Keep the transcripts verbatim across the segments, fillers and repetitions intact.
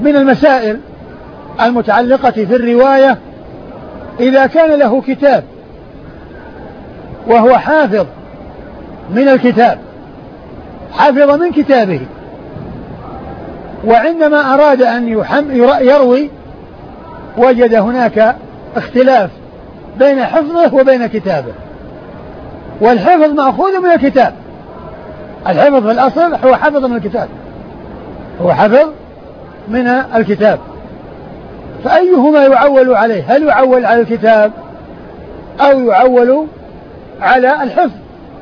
من المسائل المتعلقة في الرواية إذا كان له كتاب وهو حافظ من الكتاب، حافظ من كتابه، وعندما أراد أن يروي وجد هناك اختلاف بين حفظه وبين كتابه، والحفظ مأخوذ من الكتاب. الحفظ في الأصل هو حفظ من الكتاب، هو حفظ من الكتاب، فأيهما يعول عليه؟ هل يعول على الكتاب أو يعول على الحفظ؟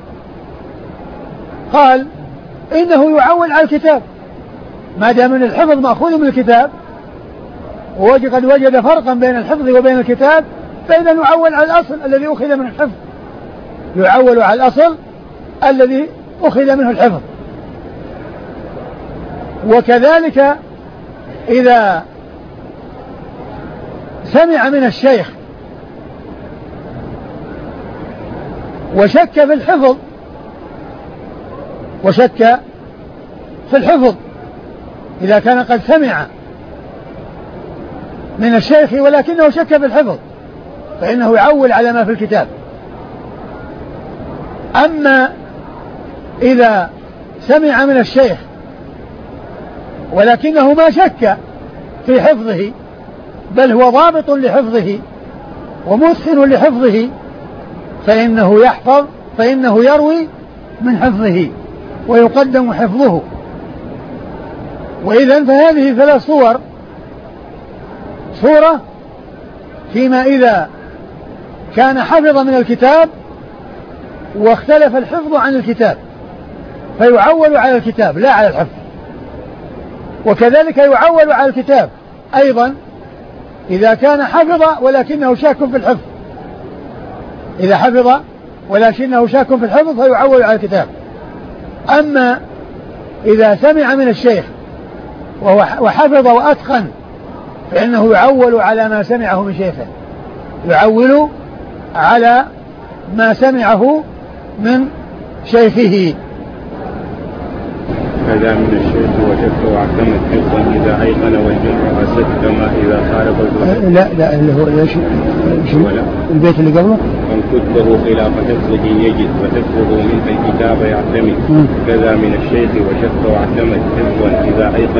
قال إنه يعول على الكتاب، ما دام من الحفظ مأخوذ من الكتاب وقد وجد فرقا بين الحفظ وبين الكتاب، فإذا يعول على الأصل الذي أخذ من الحفظ، يعول على الأصل الذي أخذ منه الحفظ. وكذلك إذا سمع من الشيخ وشك في الحفظ وشك في الحفظ إذا كان قد سمع من الشيخ ولكنه شك في الحفظ فإنه يعول على ما في الكتاب. أما إذا سمع من الشيخ ولكنه ما شك في حفظه بل هو ضابط لحفظه ومتقن لحفظه فإنه يحفظ فإنه يروي من حفظه ويقدم حفظه. وإذن فهذه ثلاث صور: صورة فيما إذا كان حفظ من الكتاب واختلف الحفظ عن الكتاب فيعول على الكتاب لا على الحفظ، وكذلك يعول على الكتاب أيضا إذا كان حفظ ولكنه شاك في الحفظ، إذا حفظ ولكنه شاك في الحفظ فيعول على الكتاب. أما إذا سمع من الشيخ وحفظ وأتقن فإنه يعول على ما سمعه من شيخه، يعول على ما سمعه من شيخه. كذا من الشيخ وشك واعتمد حفظا إذا أيقن والجمع أسد كما إذا خالف الظهر. لا لا اللي هو ليش البيت اللي قبله من كتبه خلاف حفظه يجد وحفظه منه الكتاب يعتمد. كذا من الشيخ وشك واعتمد حفظا إذا أيقن